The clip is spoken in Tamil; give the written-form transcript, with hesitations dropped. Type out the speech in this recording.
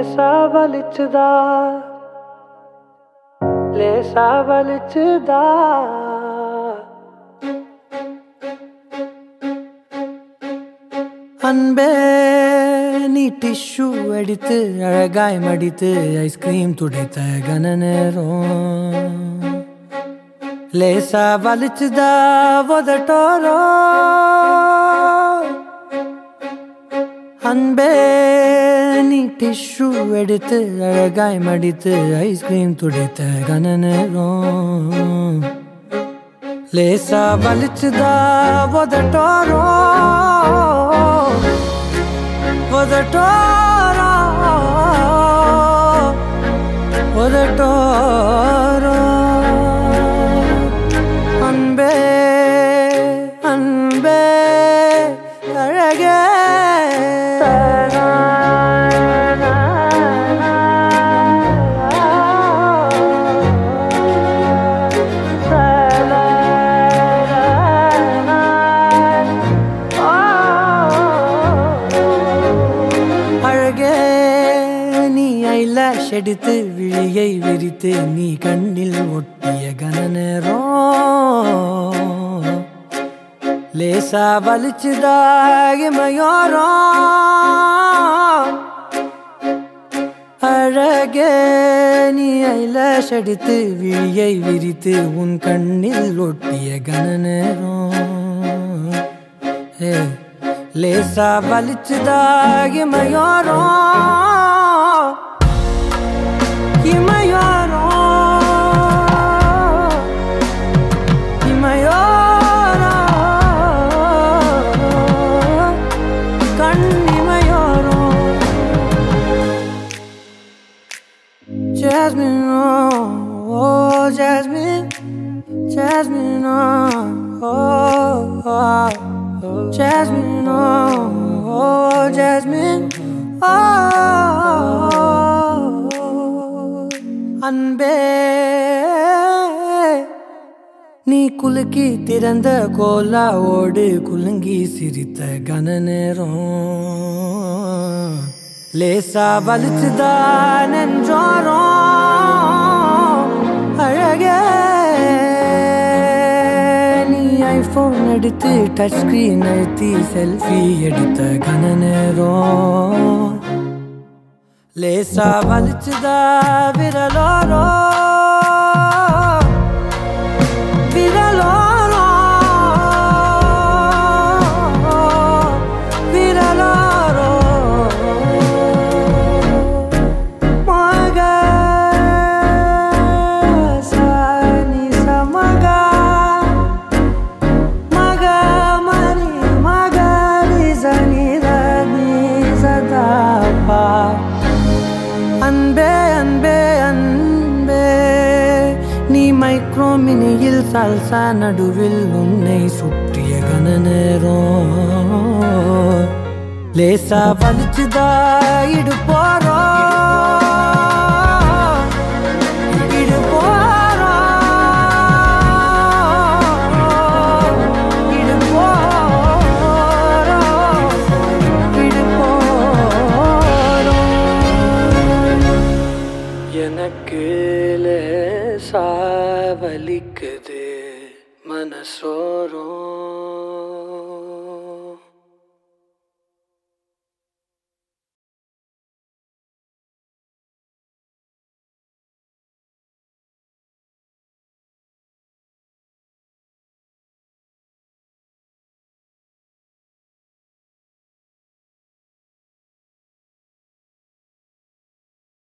லேசா வலிச்சுதா லேசா வலிச்சுதா அன்பே நீ டிஷ்யூ எடுத்து அழகாய் மடித்து ஐஸ்கிரீம் துடைத்த கன நேரம் லேசா வலிச்சுதா உதட்டோரோ அன்பே நீ டிஷ்யூ எடுத்து அழகாய் மடித்து ஐஸ்கிரீம் துடைத்த கன நேரம் லேசா வலிச்சுதா உதட்டோரோ உதட்டோரோ உதட்டோரோ அன்பே அன்பே அழகே எடுத்து விழியை விரித்து நீ கண்ணில் ஒட்டிய கன நேரம் லேசா வலிச்சுதா இமையோரோ அழகே நீ ஐலாஷ் எடுத்து விழியை விரித்து உன் கண்ணில் ஒட்டிய கன நேரம் லேசா வலிச்சுதா இமையோரோ Jasmine, oh, Jasmine, Jasmine, oh, oh, Jasmine, oh, Jasmine, oh, அன்பே நீ குலுக்கி திறந்த கோலாவோடு குலுங்கி சிரித்த கன நேரம் லேசா வலிச்சுதா நெஞ்சோரோ அழகே நீ ஐபோன் எடுத்து டச் ஸ்கிரீன் அழுத்தி செல்ஃபி எடுத்த கன நேரம் லேசா வலிச்சுதா விரலோரோ விரலோரோ விரலோரோ மக சனி சமக மக மரி மகரி சனி ரனி சதாபா அன்பே அன்பே அன்பே நீ மைக்ரோ மினியில் சால்சா நடுவில் உன்னை சுற்றிய கன நேரம் லேசா வலிச்சுதா இடுப்போரோ இடுப்போரோ இடுப்போரோ இடுப்போரோ எனக்கு லேசா வலிக்குது